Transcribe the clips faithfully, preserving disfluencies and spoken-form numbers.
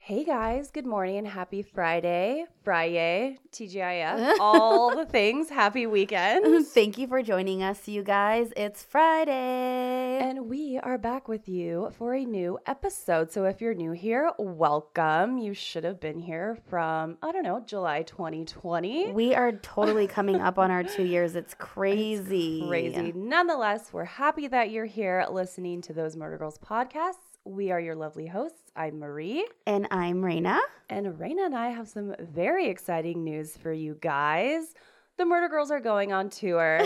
Hey guys, good morning and happy Friday, Friday, T G I F, all the things. Happy weekend. Thank you for joining us, you guys. It's Friday. And we are back with you for a new episode. So if you're new here, welcome. You should have been here from, I don't know, July twenty twenty. We are totally coming up on our two years. It's crazy. It's crazy. Nonetheless, we're happy that you're here listening to Those Murder Girls podcasts. We are your lovely hosts. I'm Marie. And I'm Raina. And Raina and I have some very exciting news for you guys. The Murder Girls are going on tour.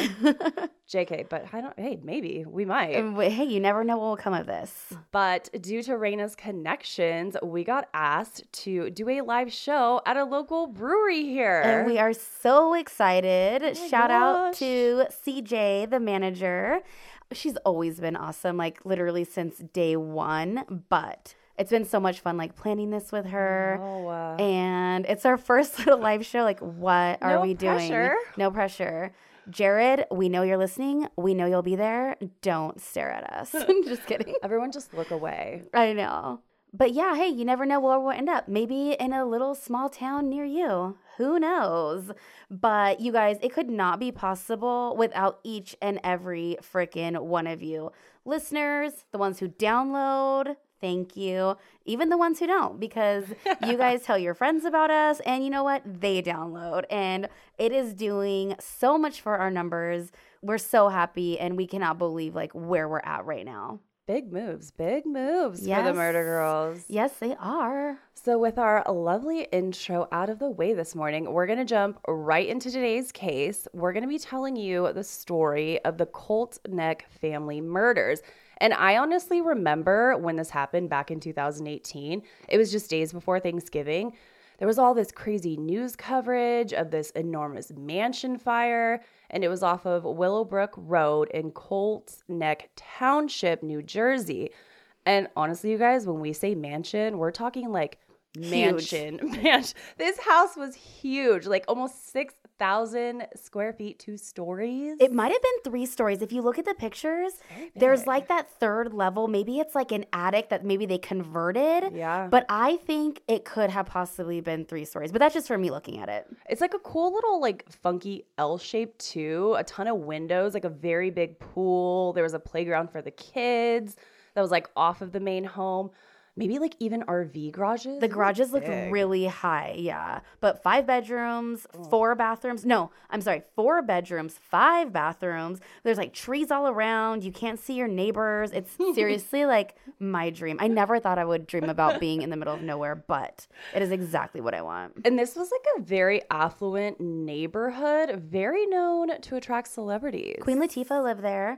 J K, but I don't, hey, maybe we might. Hey, you never know what will come of this. But due to Raina's connections, we got asked to do a live show at a local brewery here. And we are so excited. Oh Shout gosh. out to C J, the manager. She's always been awesome, like literally since day one. But it's been so much fun, like planning this with her. Oh, uh, And it's our first little live show. Like, what are No we pressure. doing? No pressure. Jared, we know you're listening. We know you'll be there. Don't stare at us. Just kidding. everyone just look away. I know. But yeah, hey, you never know where we'll end up. Maybe in a little small town near you. Who knows? But you guys, it could not be possible without each and every freaking one of you. Listeners, the ones who download, thank you. Even the ones who don't, because you guys tell your friends about us, and you know what? They download. And it is doing so much for our numbers. We're so happy, and we cannot believe like where we're at right now. Big moves, big moves for the Yes. Murder Girls. Yes, they are. So with our lovely intro out of the way this morning, we're going to jump right into today's case. We're going to be telling you the story of the Colt Neck family murders. And I honestly remember when this happened back in two thousand eighteen. It was just days before Thanksgiving. There was all this crazy news coverage of this enormous mansion fire, and it was off of Willowbrook Road in Colt Neck Township, New Jersey. And honestly, you guys, when we say mansion, we're talking like mansion. mansion. This house was huge, like almost six thousand square feet, two stories. It might have been three stories. If you look at the pictures, there's like that third level. Maybe it's like an attic that maybe they converted. Yeah. But I think it could have possibly been three stories. But that's just for me looking at it. It's like a cool little like funky L shape too. A ton of windows, like a very big pool. There was a playground for the kids that was like off of the main home. Maybe like even R V garages. The garages look big. really high, yeah. But five bedrooms, four bathrooms. No, I'm sorry, four bedrooms, five bathrooms. There's like trees all around. You can't see your neighbors. It's seriously like my dream. I never thought I would dream about being in the middle of nowhere, but it is exactly what I want. And this was like a very affluent neighborhood, very known to attract celebrities. Queen Latifah lived there.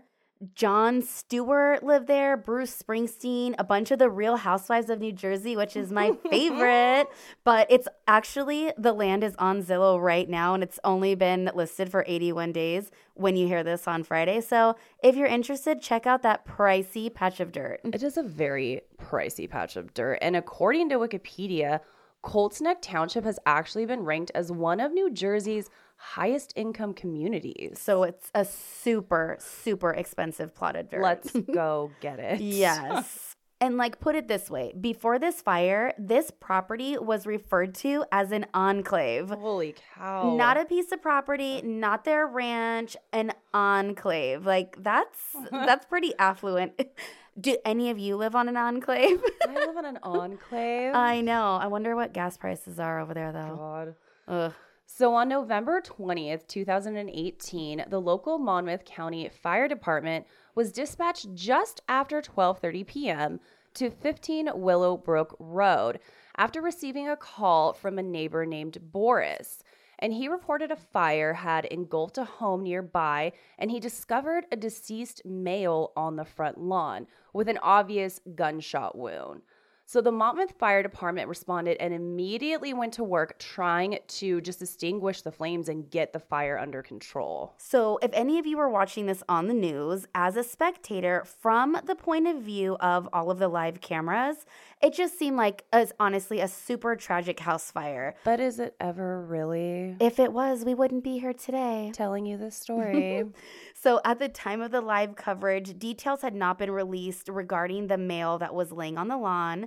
Jon Stewart lived there, Bruce Springsteen, a bunch of the Real Housewives of New Jersey, which is my favorite. But it's actually, the land is on Zillow right now, and it's only been listed for eighty-one days when you hear this on Friday. So if you're interested, check out that pricey patch of dirt. It is a very pricey patch of dirt. And according to Wikipedia, Colts Neck Township has actually been ranked as one of New Jersey's highest income communities. So it's a super, super expensive plot of dirt. Let's go get it. Yes. And like, put it this way, before this fire, this property was referred to as an enclave. Holy cow. Not a piece of property, not their ranch, an enclave. Like, that's that's pretty affluent. Do any of you live on an enclave? I live in an enclave. I know. I wonder what gas prices are over there, though. God. Ugh. So on November twentieth, two thousand eighteen, the local Monmouth County Fire Department was dispatched just after twelve thirty p.m. to fifteen Willowbrook Road after receiving a call from a neighbor named Boris. And he reported a fire had engulfed a home nearby, and he discovered a deceased male on the front lawn with an obvious gunshot wound. So the Monmouth Fire Department responded and immediately went to work trying to just extinguish the flames and get the fire under control. So if any of you were watching this on the news, as a spectator, from the point of view of all of the live cameras, it just seemed like, as honestly, a super tragic house fire. But is it ever really? If it was, we wouldn't be here today. Telling you this story. So at the time of the live coverage, details had not been released regarding the male that was laying on the lawn.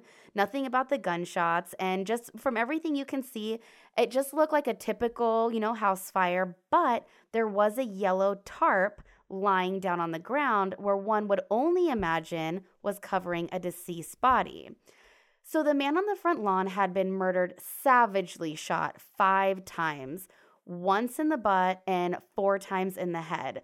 Nothing about the gunshots. And just from everything you can see, it just looked like a typical, you know, house fire. But there was a yellow tarp lying down on the ground where one would only imagine was covering a deceased body. So the man on the front lawn had been murdered, savagely shot five times, once in the butt and four times in the head.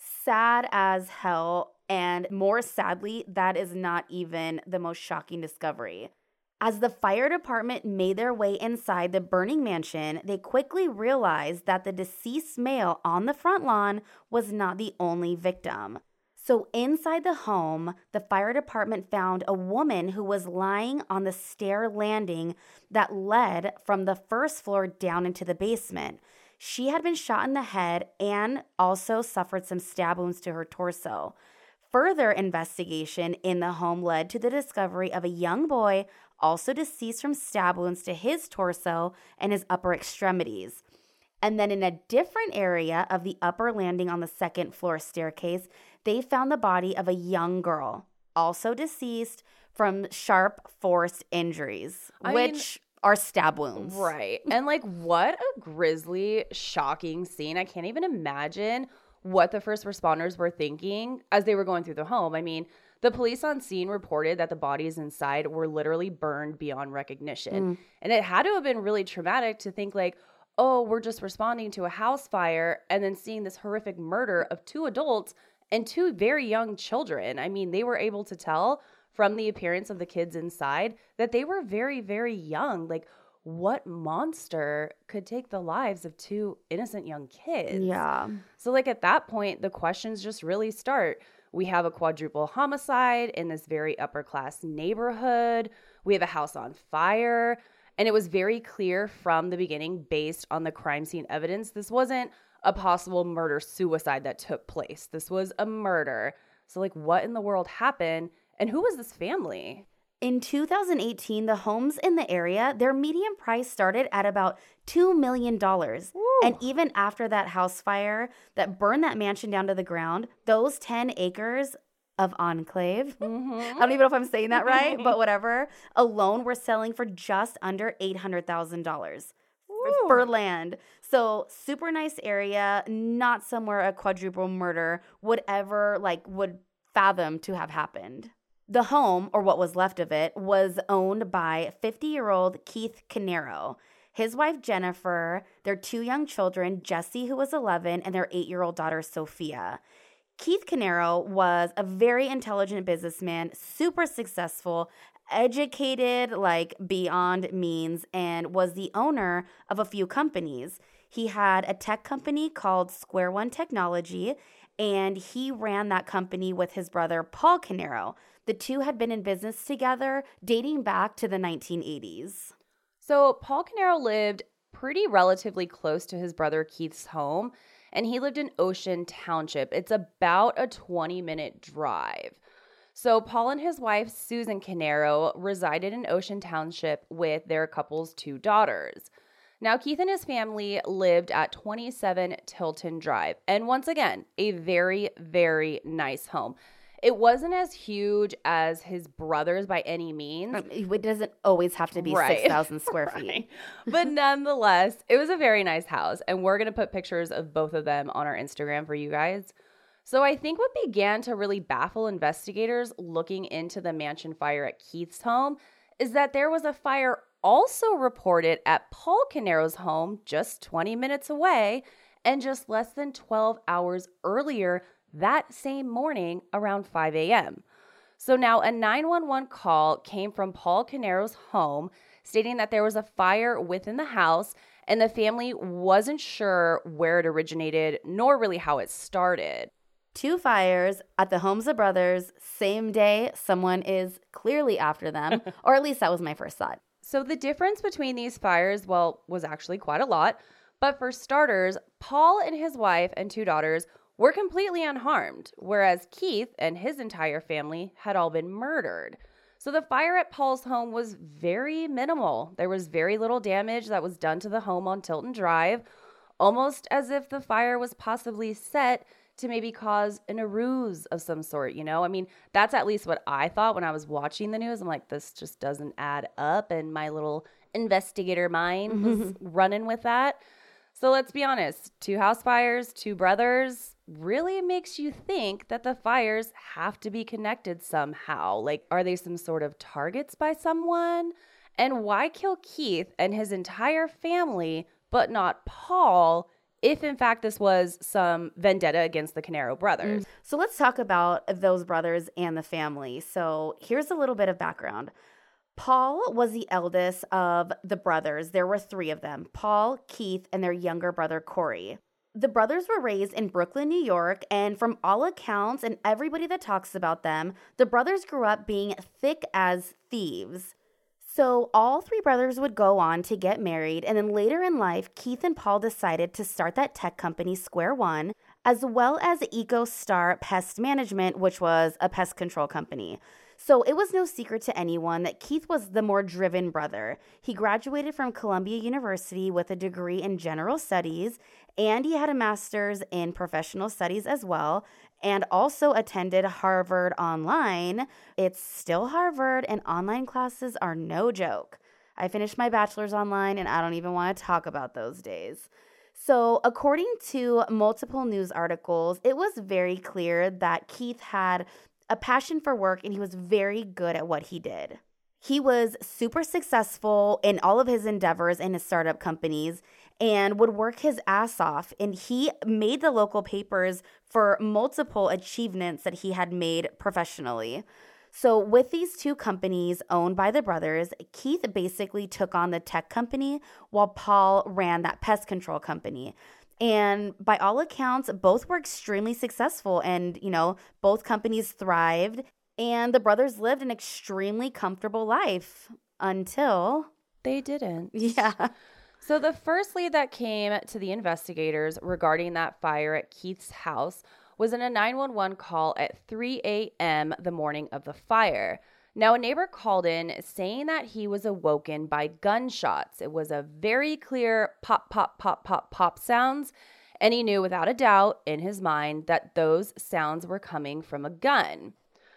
Sad as hell. And more sadly, that is not even the most shocking discovery. As the fire department made their way inside the burning mansion, they quickly realized that the deceased male on the front lawn was not the only victim. So inside the home, the fire department found a woman who was lying on the stair landing that led from the first floor down into the basement. She had been shot in the head and also suffered some stab wounds to her torso. Further investigation in the home led to the discovery of a young boy also deceased from stab wounds to his torso and his upper extremities. And then in a different area of the upper landing on the second floor staircase, they found the body of a young girl, also deceased from sharp force injuries, I which mean, are stab wounds. Right. And like, what a grisly, shocking scene. I can't even imagine what the first responders were thinking as they were going through the home. I mean, the police on scene reported that the bodies inside were literally burned beyond recognition. Mm. And it had to have been really traumatic to think like, oh, we're just responding to a house fire and then seeing this horrific murder of two adults and two very young children. I mean, they were able to tell from the appearance of the kids inside that they were very, very young. Like, what monster could take the lives of two innocent young kids? Yeah. So, like, at that point, the questions just really start. We have a quadruple homicide in this very upper-class neighborhood. We have a house on fire. And it was very clear from the beginning, based on the crime scene evidence, this wasn't a possible murder-suicide that took place. This was a murder. So, like, what in the world happened? And who was this family? In two thousand eighteen, the homes in the area, their median price started at about two million dollars. Woo. And even after that house fire that burned that mansion down to the ground, those ten acres of enclave, mm-hmm. I don't even know if I'm saying that right, but whatever, alone were selling for just under eight hundred thousand dollars for land. So super nice area, not somewhere a quadruple murder would ever, like, would fathom to have happened. The home, or what was left of it, was owned by fifty-year-old Keith Canero, his wife Jennifer, their two young children, Jesse, who was eleven, and their eight-year-old daughter, Sophia. Keith Canero was a very intelligent businessman, super successful, educated like beyond means, and was the owner of a few companies. He had a tech company called Square One Technology, and he ran that company with his brother, Paul Canero. The two had been in business together dating back to the nineteen eighties. So Paul Canero lived pretty relatively close to his brother Keith's home, and he lived in Ocean Township. It's about a twenty-minute drive. So Paul and his wife, Susan Canero, resided in Ocean Township with their couple's two daughters. Now, Keith and his family lived at twenty-seven Tilton Drive, and once again, a very, very nice home. It wasn't as huge as his brother's by any means. It doesn't always have to be right. six thousand square feet. Right. But nonetheless, it was a very nice house, and we're going to put pictures of both of them on our Instagram for you guys. So I think what began to really baffle investigators looking into the mansion fire at Keith's home is that there was a fire also reported at Paul Canero's home just twenty minutes away and just less than twelve hours earlier that same morning around five a.m. So now a nine one one call came from Paul Canero's home stating that there was a fire within the house and the family wasn't sure where it originated nor really how it started. Two fires at the homes of brothers, same day, someone is clearly after them, or at least that was my first thought. So the difference between these fires, well, was actually quite a lot. But for starters, Paul and his wife and two daughters were completely unharmed, whereas Keith and his entire family had all been murdered. So the fire at Paul's home was very minimal. There was very little damage that was done to the home on Tilton Drive, almost as if the fire was possibly set to maybe cause an a ruse of some sort, you know? I mean, that's at least what I thought when I was watching the news. I'm like, this just doesn't add up. And my little investigator mind was running with that. So let's be honest, two house fires, two brothers, really makes you think that the fires have to be connected somehow. Like, are they some sort of targets by someone? And why kill Keith and his entire family, but not Paul, if in fact this was some vendetta against the Canero brothers? Mm. So let's talk about those brothers and the family. So here's a little bit of background. Paul was the eldest of the brothers. There were three of them, Paul, Keith, and their younger brother, Corey. The brothers were raised in Brooklyn, New York, and from all accounts and everybody that talks about them, the brothers grew up being thick as thieves. So all three brothers would go on to get married, and then later in life, Keith and Paul decided to start that tech company, Square One, as well as EcoStar Pest Management, which was a pest control company. So it was no secret to anyone that Keith was the more driven brother. He graduated from Columbia University with a degree in general studies, and he had a master's in professional studies as well, and also attended Harvard Online. It's still Harvard, and online classes are no joke. I finished my bachelor's online, and I don't even want to talk about those days. So according to multiple news articles, it was very clear that Keith had a passion for work, and he was very good at what he did. He was super successful in all of his endeavors in his startup companies and would work his ass off. And he made the local papers for multiple achievements that he had made professionally. So with these two companies owned by the brothers, Keith basically took on the tech company while Paul ran that pest control company. And by all accounts, both were extremely successful, and, you know, both companies thrived, and the brothers lived an extremely comfortable life until they didn't. Yeah. So the first lead that came to the investigators regarding that fire at Keith's house was in a nine one one call at three a.m. the morning of the fire. Now, a neighbor called in saying that he was awoken by gunshots. It was a very clear pop, pop, pop, pop, pop sounds, and he knew without a doubt in his mind that those sounds were coming from a gun.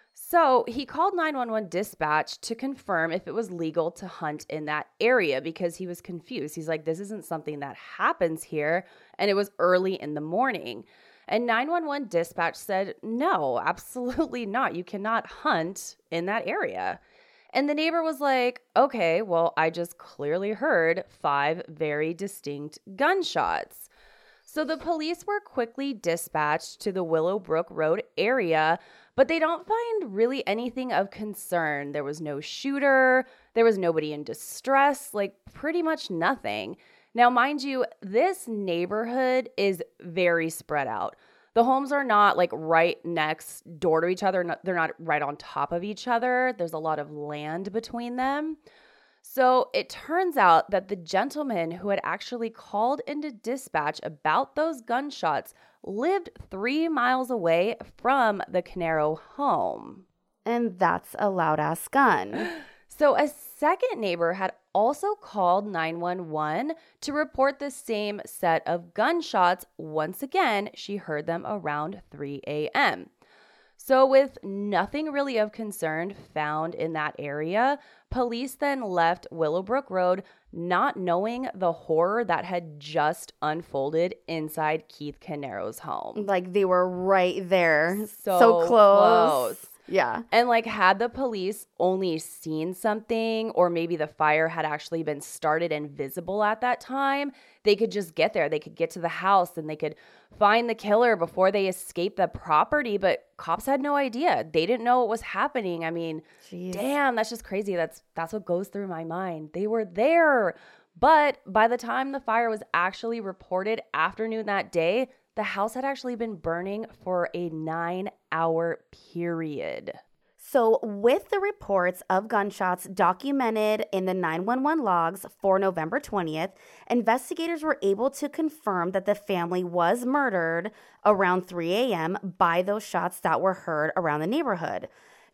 So he called nine one one dispatch to confirm if it was legal to hunt in that area because he was confused. He's like, this isn't something that happens here, and it was early in the morning. And nine one one dispatch said, no, absolutely not. You cannot hunt in that area. And the neighbor was like, okay, well, I just clearly heard five very distinct gunshots. So the police were quickly dispatched to the Willowbrook Road area, but they don't find really anything of concern. There was no shooter. There was nobody in distress, like pretty much nothing. Now, mind you, this neighborhood is very spread out. The homes are not like right next door to each other. They're not right on top of each other. There's a lot of land between them. So it turns out that the gentleman who had actually called into dispatch about those gunshots lived three miles away from the Canero home. And that's a loud-ass gun. So a second neighbor had also called nine one one to report the same set of gunshots. Once again, she heard them around three a.m. So with nothing really of concern found in that area, police then left Willowbrook Road, not knowing the horror that had just unfolded inside Keith Canero's home. Like they were right there. So, so close. close. Yeah. And like had the police only seen something, or maybe the fire had actually been started and visible at that time, they could just get there. They could get to the house and they could find the killer before they escaped the property. But cops had no idea. They didn't know what was happening. I mean, Jeez. damn, that's just crazy. That's that's what goes through my mind. They were there. But by the time the fire was actually reported afternoon that day, the house had actually been burning for a nine-hour period. So with the reports of gunshots documented in the nine one one logs for November twentieth, investigators were able to confirm that the family was murdered around three a.m. by those shots that were heard around the neighborhood.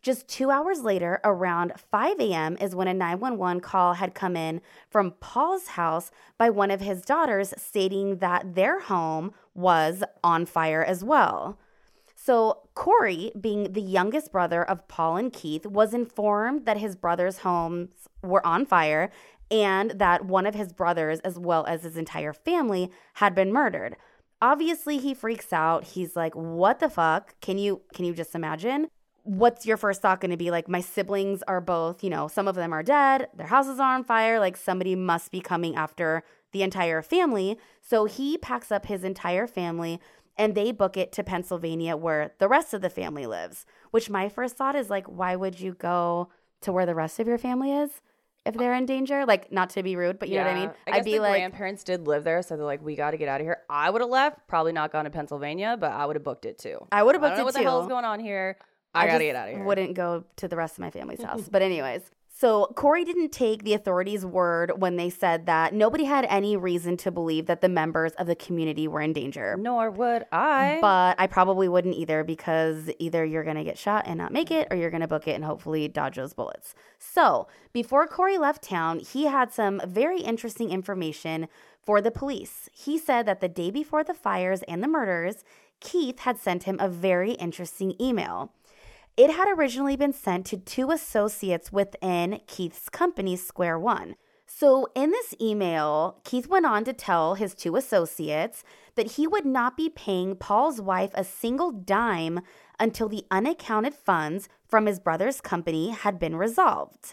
Just two hours later, around five a.m., is when a nine one one call had come in from Paul's house by one of his daughters stating that their home was on fire as well. So Corey, being the youngest brother of Paul and Keith, was informed that his brother's homes were on fire and that one of his brothers, as well as his entire family, had been murdered. Obviously, he freaks out. He's like, what the fuck? Can you can you just imagine? What's your first thought going to be? Like, my siblings are both, you know, some of them are dead. Their houses are on fire. Like, somebody must be coming after the entire family. So he packs up his entire family and they book it to Pennsylvania where the rest of the family lives, which my first thought is like, why would you go to where the rest of your family is if they're in danger? Like, not to be rude, but you yeah. know what I mean? I guess I'd be the like, grandparents did live there, so they're like, we got to get out of here. I would have left, probably not gone to Pennsylvania, but I would have booked it too. I would have booked I don't know it what too. the hell is going on here. I, I got to get out of here. Wouldn't go to the rest of my family's house. But anyways, so Corey didn't take the authorities' word when they said that nobody had any reason to believe that the members of the community were in danger. Nor would I. But I probably wouldn't either, because either you're going to get shot and not make it, or you're going to book it and hopefully dodge those bullets. So before Corey left town, he had some very interesting information for the police. He said that the day before the fires and the murders, Keith had sent him a very interesting email. It had originally been sent to two associates within Keith's company, Square One. So in this email, Keith went on to tell his two associates that he would not be paying Paul's wife a single dime until the unaccounted funds from his brother's company had been resolved.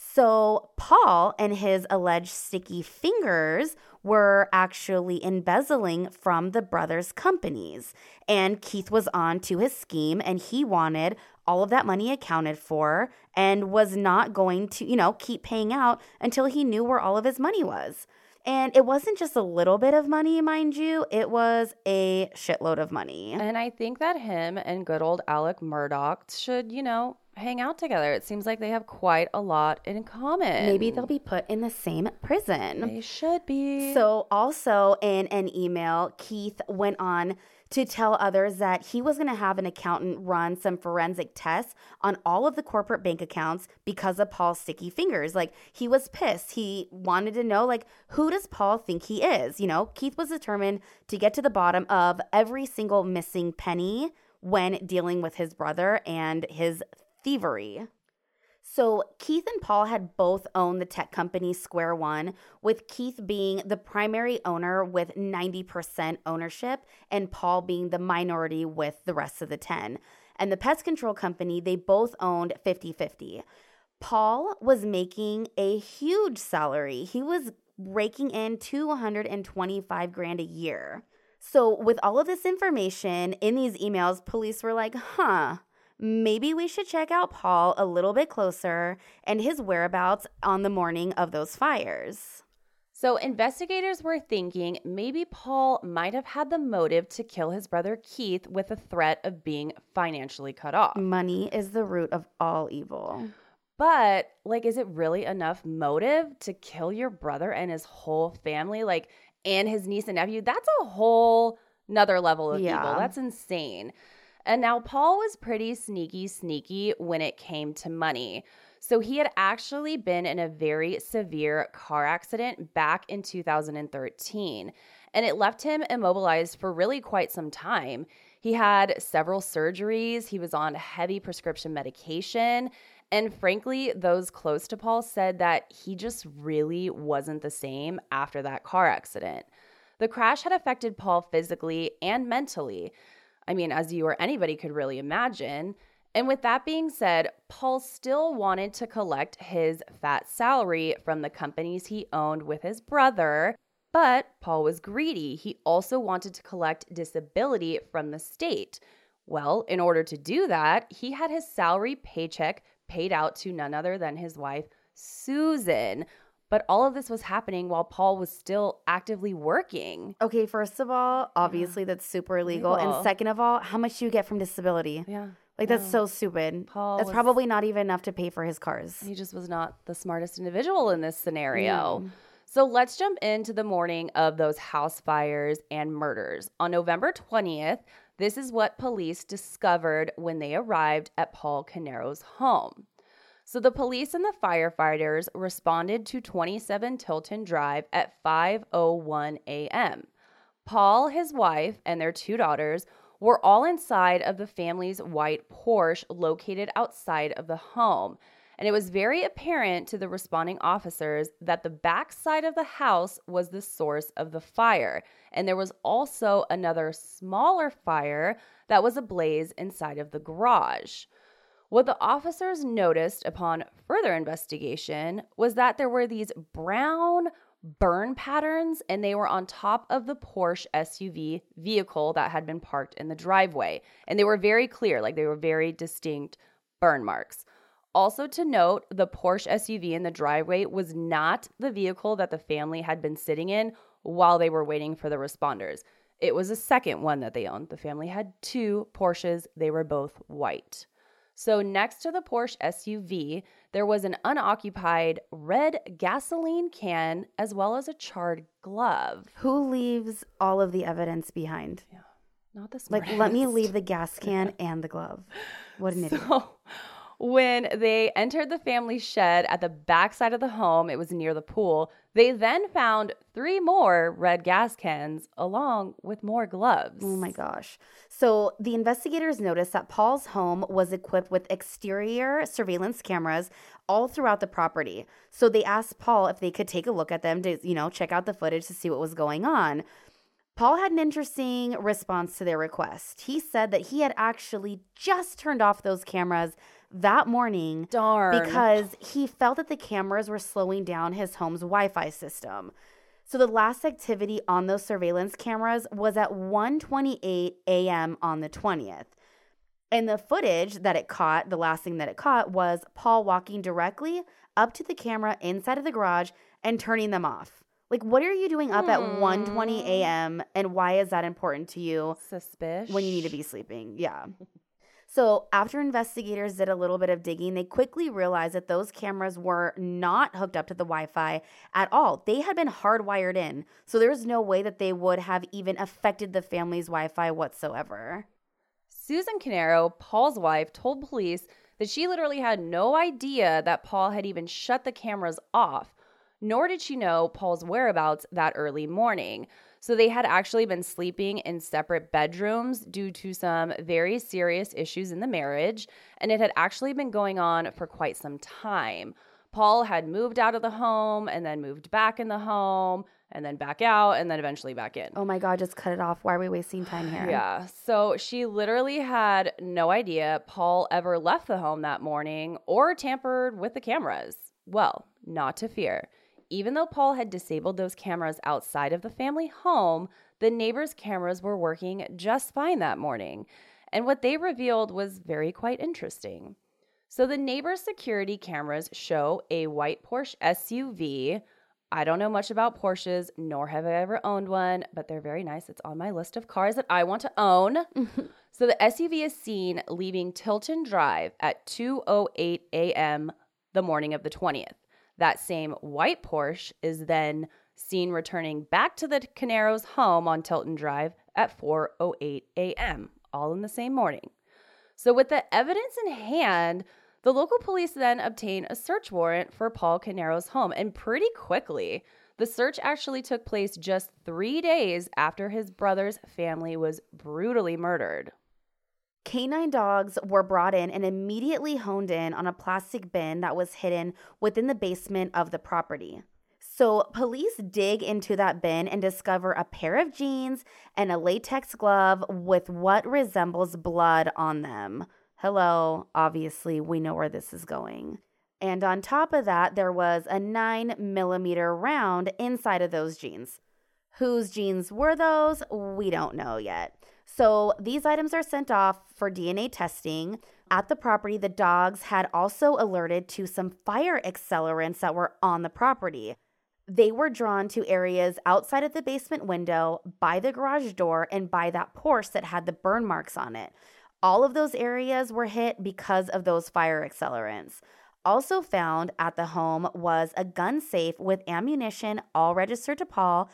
So Paul and his alleged sticky fingers were actually embezzling from the brothers' companies. And Keith was on to his scheme, and he wanted all of that money accounted for and was not going to, you know, keep paying out until he knew where all of his money was. And it wasn't just a little bit of money, mind you. It was a shitload of money. And I think that him and good old Alec Murdaugh should, you know, hang out together. It seems like they have quite a lot in common. Maybe they'll be put in the same prison. They should be. So also in an email, Keith went on to tell others that he was going to have an accountant run some forensic tests on all of the corporate bank accounts because of Paul's sticky fingers. Like, he was pissed. He wanted to know, like, who does Paul think he is? You know, Keith was determined to get to the bottom of every single missing penny when dealing with his brother and his thievery. So Keith and Paul had both owned the tech company Square One, with Keith being the primary owner with ninety percent ownership and Paul being the minority with the rest of the ten. And the pest control company, they both owned fifty-fifty. Paul was making a huge salary. He was raking in two hundred twenty-five grand a year. So with all of this information in these emails, police were like, huh, maybe we should check out Paul a little bit closer and his whereabouts on the morning of those fires. So investigators were thinking maybe Paul might have had the motive to kill his brother Keith with a threat of being financially cut off. Money is the root of all evil. But, like, is it really enough motive to kill your brother and his whole family, like, and his niece and nephew? That's a whole nother level of Yeah. evil. That's insane. And now Paul was pretty sneaky, sneaky when it came to money. So he had actually been in a very severe car accident back in two thousand thirteen, and it left him immobilized for really quite some time. He had several surgeries. He was on heavy prescription medication. And frankly, those close to Paul said that he just really wasn't the same after that car accident. The crash had affected Paul physically and mentally. I mean, as you or anybody could really imagine. And with that being said, Paul still wanted to collect his fat salary from the companies he owned with his brother, but Paul was greedy. He also wanted to collect disability from the state. Well, in order to do that, he had his salary paycheck paid out to none other than his wife, Susan. But all of this was happening while Paul was still actively working. Okay, first of all, obviously that's super illegal. Illegal. And second of all, how much do you get from disability? Yeah. Like, that's so stupid. Paul that's was- probably not even enough to pay for his cars. He just was not the smartest individual in this scenario. No. So let's jump into the morning of those house fires and murders. On November twentieth, This is what police discovered when they arrived at Paul Canero's home. So the police and the firefighters responded to twenty-seven Tilton Drive at five oh one a.m. Paul, his wife, and their two daughters were all inside of the family's white Porsche located outside of the home. And it was very apparent to the responding officers that the back side of the house was the source of the fire. And there was also another smaller fire that was ablaze inside of the garage. What the officers noticed upon further investigation was that there were these brown burn patterns, and they were on top of the Porsche S U V vehicle that had been parked in the driveway. And they were very clear, like they were very distinct burn marks. Also to note, the Porsche S U V in the driveway was not the vehicle that the family had been sitting in while they were waiting for the responders. It was a second one that they owned. The family had two Porsches. They were both white. So next to the Porsche S U V, there was an unoccupied red gasoline can as well as a charred glove. Who leaves all of the evidence behind? Yeah, not this. Like, let me leave the gas can and the glove. What an idiot. So, when they entered the family shed at the back side of the home, it was near the pool, they then found three more red gas cans along with more gloves. Oh my gosh. So the investigators noticed that Paul's home was equipped with exterior surveillance cameras all throughout the property. So they asked Paul if they could take a look at them to, you know, check out the footage to see what was going on. Paul had an interesting response to their request. He said that he had actually just turned off those cameras that morning. Darn. Because he felt that the cameras were slowing down his home's Wi-Fi system. So the last activity on those surveillance cameras was at one twenty-eight a.m. on the twentieth. And the footage that it caught, the last thing that it caught, was Paul walking directly up to the camera inside of the garage and turning them off. Like, what are you doing up hmm. at one twenty a.m. and why is that important to you? Suspicious. When you need to be sleeping. Yeah. So after investigators did a little bit of digging, they quickly realized that those cameras were not hooked up to the Wi-Fi at all. They had been hardwired in. So there was no way that they would have even affected the family's Wi-Fi whatsoever. Susan Canero, Paul's wife, told police that she literally had no idea that Paul had even shut the cameras off, nor did she know Paul's whereabouts that early morning. So they had actually been sleeping in separate bedrooms due to some very serious issues in the marriage, and it had actually been going on for quite some time. Paul had moved out of the home and then moved back in the home and then back out and then eventually back in. Oh my God, just cut it off. Why are we wasting time here? Yeah. So she literally had no idea Paul ever left the home that morning or tampered with the cameras. Well, not to fear. Even though Paul had disabled those cameras outside of the family home, the neighbors' cameras were working just fine that morning. And what they revealed was very quite interesting. So the neighbors' security cameras show a white Porsche S U V. I don't know much about Porsches, nor have I ever owned one, but they're very nice. It's on my list of cars that I want to own. So the S U V is seen leaving Tilton Drive at two oh eight a.m. the morning of the twentieth. That same white Porsche is then seen returning back to the Caneros' home on Tilton Drive at four oh eight a.m., all in the same morning. So with the evidence in hand, the local police then obtain a search warrant for Paul Canero's home, and pretty quickly. The search actually took place just three days after his brother's family was brutally murdered. Canine dogs were brought in and immediately honed in on a plastic bin that was hidden within the basement of the property. So police dig into that bin and discover a pair of jeans and a latex glove with what resembles blood on them. Hello, obviously we know where this is going. And on top of that, there was a nine millimeter round inside of those jeans. Whose jeans were those? We don't know yet. So these items are sent off for D N A testing. At the property, the dogs had also alerted to some fire accelerants that were on the property. They were drawn to areas outside of the basement window, by the garage door, and by that Porsche that had the burn marks on it. All of those areas were hit because of those fire accelerants. Also found at the home was a gun safe with ammunition all registered to Paul,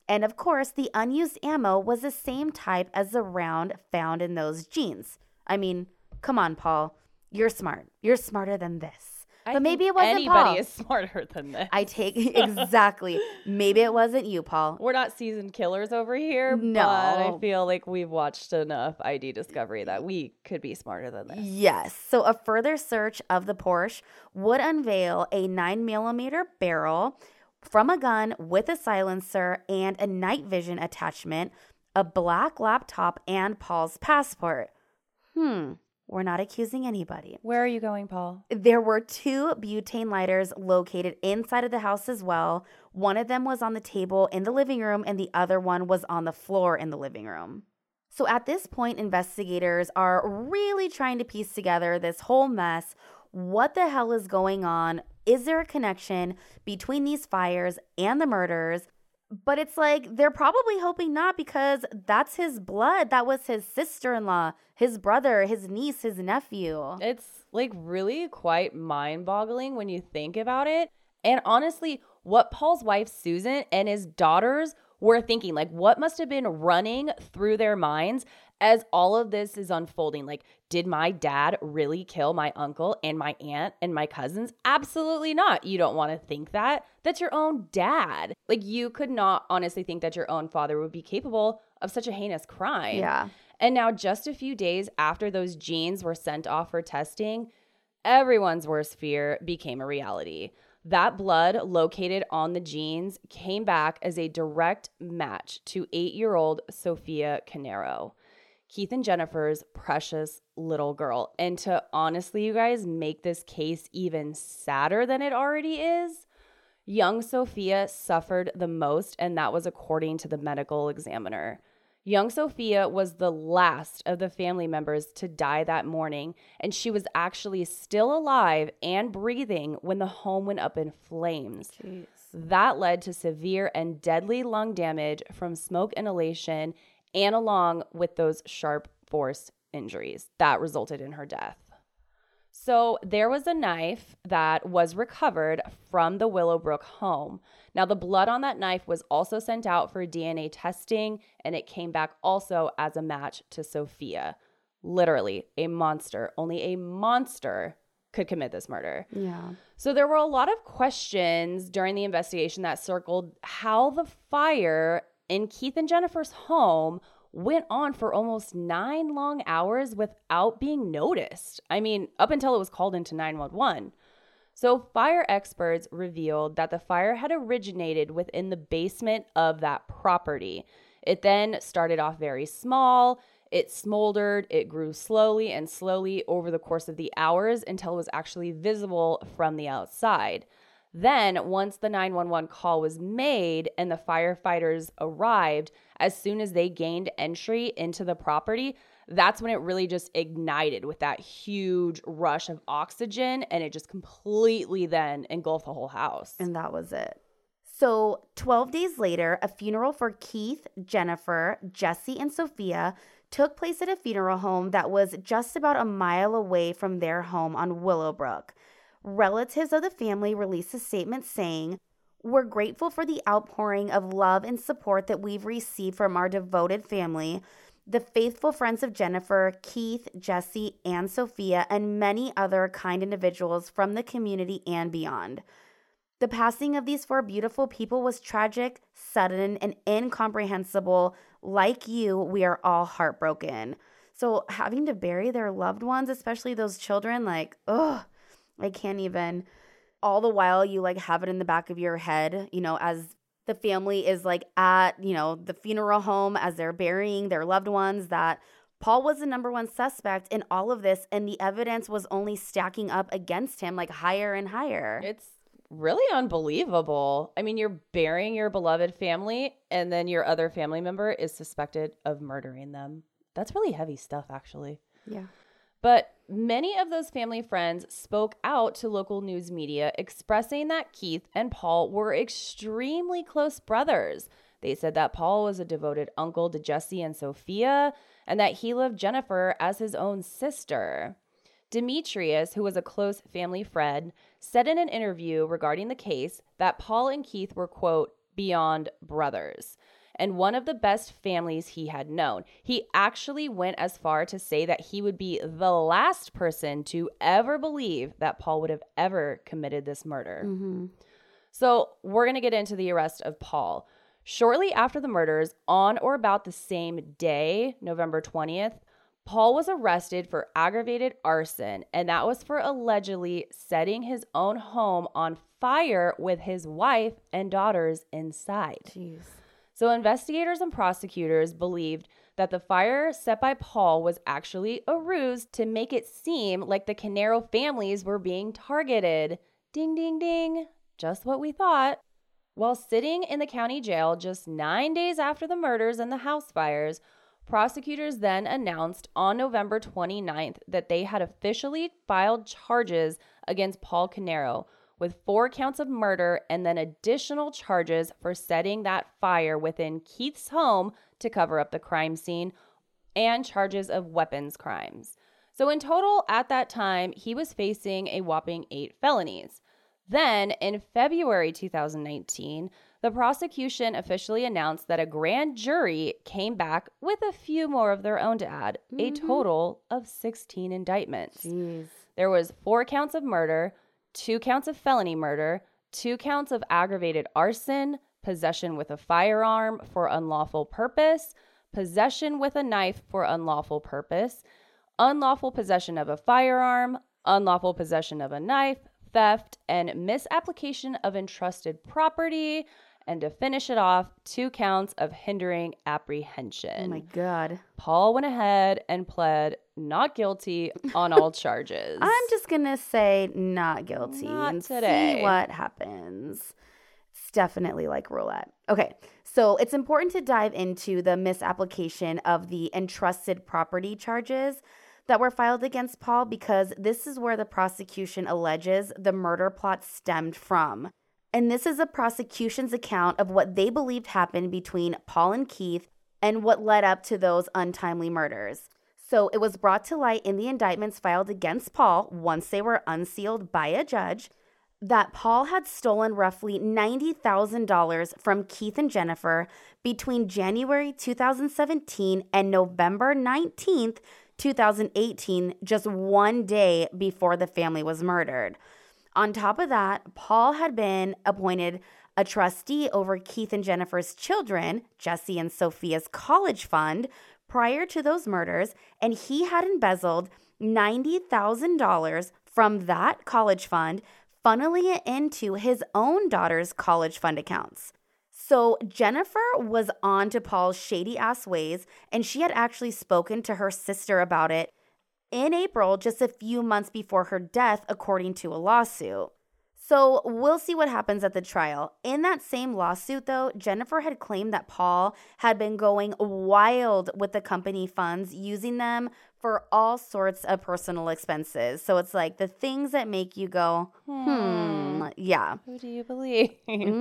And of course, the unused ammo was the same type as the round found in those jeans. I mean, come on, Paul. You're smart. You're smarter than this. I But maybe think it wasn't anybody Paul. is smarter than this. I take exactly. Maybe it wasn't you, Paul. We're not seasoned killers over here, No. but I feel like we've watched enough I D Discovery that we could be smarter than this. Yes. So a further search of the Porsche would unveil a nine millimeter barrel from a gun with a silencer and a night vision attachment, a black laptop, and Paul's passport. Hmm. We're not accusing anybody. Where are you going, Paul? There were two butane lighters located inside of the house as well. One of them was on the table in the living room, and the other one was on the floor in the living room. So at this point, investigators are really trying to piece together this whole mess. What the hell is going on? Is there a connection between these fires and the murders? But it's like they're probably hoping not, because that's his blood. That was his sister-in-law, his brother, his niece, his nephew. It's like really quite mind-boggling when you think about it. And honestly, what Paul's wife, Susan, and his daughters were thinking, like what must have been running through their minds as all of this is unfolding. Like, did my dad really kill my uncle and my aunt and my cousins? Absolutely not. You don't want to think that. That's your own dad. Like, you could not honestly think that your own father would be capable of such a heinous crime. Yeah. And now, just a few days after those genes were sent off for testing, everyone's worst fear became a reality. That blood located on the jeans came back as a direct match to eight-year-old Sophia Canero, Keith and Jennifer's precious little girl. And to honestly, you guys, make this case even sadder than it already is, young Sophia suffered the most, and that was according to the medical examiner. Young Sophia was the last of the family members to die that morning, and she was actually still alive and breathing when the home went up in flames. Jeez. That led to severe and deadly lung damage from smoke inhalation, and along with those sharp force injuries that resulted in her death. So there was a knife that was recovered from the Willowbrook home. Now, the blood on that knife was also sent out for D N A testing, and it came back also as a match to Sophia. Literally a monster. Only a monster could commit this murder. Yeah. So there were a lot of questions during the investigation that circled how the fire in Keith and Jennifer's home went on for almost nine long hours without being noticed. I mean, up until it was called into nine one one. So fire experts revealed that the fire had originated within the basement of that property. It then started off very small. It smoldered, it grew slowly and slowly over the course of the hours until it was actually visible from the outside. Then, once the nine one one call was made and the firefighters arrived, as soon as they gained entry into the property, that's when it really just ignited with that huge rush of oxygen, and it just completely then engulfed the whole house. And that was it. So twelve days later, a funeral for Keith, Jennifer, Jesse, and Sophia took place at a funeral home that was just about a mile away from their home on Willowbrook. Relatives of the family released a statement saying, "We're grateful for the outpouring of love and support that we've received from our devoted family, the faithful friends of Jennifer, Keith, Jesse, and Sophia, and many other kind individuals from the community and beyond. The passing of these four beautiful people was tragic, sudden, and incomprehensible. Like you, we are all heartbroken." So having to bury their loved ones, especially those children, like, ugh, I can't even. All the while you like have it in the back of your head, you know, as the family is like at, you know, the funeral home as they're burying their loved ones, that Paul was the number one suspect in all of this, and the evidence was only stacking up against him, like higher and higher. It's really unbelievable. I mean, you're burying your beloved family, and then your other family member is suspected of murdering them. That's really heavy stuff, actually. Yeah. But many of those family friends spoke out to local news media, expressing that Keith and Paul were extremely close brothers. They said that Paul was a devoted uncle to Jesse and Sophia, and that he loved Jennifer as his own sister. Demetrius, who was a close family friend, said in an interview regarding the case that Paul and Keith were, quote, beyond brothers. and one of the best families he had known. He actually went as far to say that he would be the last person to ever believe that Paul would have ever committed this murder. Mm-hmm. So we're going to get into the arrest of Paul. Shortly after the murders, on or about the same day, November twentieth, Paul was arrested for aggravated arson, and that was for allegedly setting his own home on fire with his wife and daughters inside. Jeez. So investigators and prosecutors believed that the fire set by Paul was actually a ruse to make it seem like the Canero families were being targeted. Ding, ding, ding. Just what we thought. While sitting in the county jail just nine days after the murders and the house fires, prosecutors then announced on November twenty-ninth that they had officially filed charges against Paul Canero with four counts of murder and then additional charges for setting that fire within Keith's home to cover up the crime scene and charges of weapons crimes. So in total, at that time, he was facing a whopping eight felonies. Then, in February two thousand nineteen, the prosecution officially announced that a grand jury came back with a few more of their own to add, mm-hmm. a total of sixteen indictments. Jeez. There was four counts of murder, two counts of felony murder, two counts of aggravated arson, possession with a firearm for unlawful purpose, possession with a knife for unlawful purpose, unlawful possession of a firearm, unlawful possession of a knife, theft, and misapplication of entrusted property, and to finish it off, two counts of hindering apprehension. Oh my God. Paul went ahead and pled not guilty on all charges. I'm just going to say not guilty not and today. see what happens. It's definitely like roulette. Okay, so it's important to dive into the misapplication of the entrusted property charges that were filed against Paul, because this is where the prosecution alleges the murder plot stemmed from. And this is the prosecution's account of what they believed happened between Paul and Keith and what led up to those untimely murders. So it was brought to light in the indictments filed against Paul once they were unsealed by a judge that Paul had stolen roughly ninety thousand dollars from Keith and Jennifer between January two thousand seventeen and November nineteenth, two thousand eighteen, just one day before the family was murdered. On top of that, Paul had been appointed a trustee over Keith and Jennifer's children, Jesse and Sophia's college fund, prior to those murders, and he had embezzled ninety thousand dollars from that college fund, funneling it into his own daughter's college fund accounts. So Jennifer was on to Paul's shady-ass ways, and she had actually spoken to her sister about it in April, just a few months before her death, according to a lawsuit. So we'll see what happens at the trial. In that same lawsuit, though, Jennifer had claimed that Paul had been going wild with the company funds, using them for all sorts of personal expenses. So it's like the things that make you go, hmm, yeah. Who do you believe?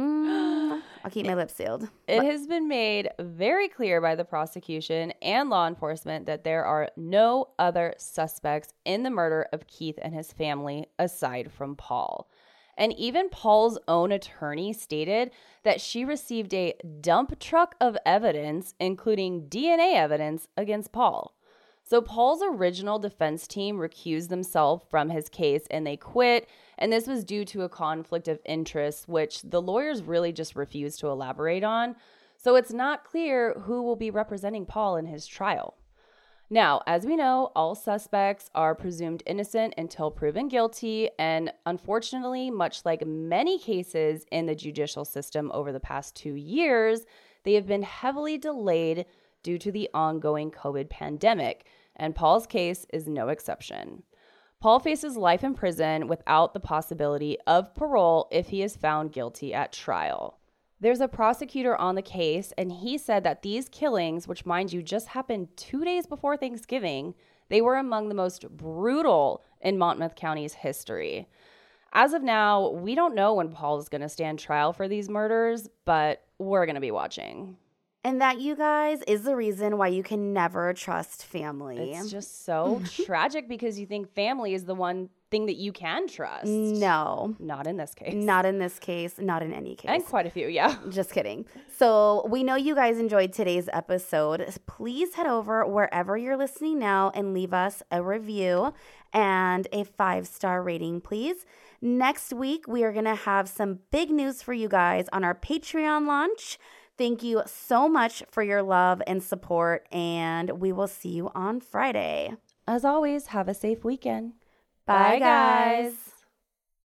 Mm, I'll keep my lips sealed. It has been made very clear by the prosecution and law enforcement that there are no other suspects in the murder of Keith and his family aside from Paul. And even Paul's own attorney stated that she received a dump truck of evidence, including D N A evidence, against Paul. So Paul's original defense team recused themselves from his case and they quit. And this was due to a conflict of interest, which the lawyers really just refused to elaborate on. So it's not clear who will be representing Paul in his trial. Now, as we know, all suspects are presumed innocent until proven guilty, and unfortunately, much like many cases in the judicial system over the past two years, they have been heavily delayed due to the ongoing COVID pandemic, and Paul's case is no exception. Paul faces life in prison without the possibility of parole if he is found guilty at trial. There's a prosecutor on the case, and he said that these killings, which mind you just happened two days before Thanksgiving, they were among the most brutal in Monmouth County's history. As of now, we don't know when Paul is going to stand trial for these murders, but we're going to be watching. And that, you guys, is the reason why you can never trust family. It's just so tragic because you think family is the one thing that you can trust. No. Not in this case. Not in this case. Not in any case. And quite a few, yeah. Just kidding. So we know you guys enjoyed today's episode. Please head over wherever you're listening now and leave us a review and a five-star rating, please. Next week, we are going to have some big news for you guys on our Patreon launch. Thank you so much for your love and support, and we will see you on Friday. As always, have a safe weekend. Bye, Bye guys. guys.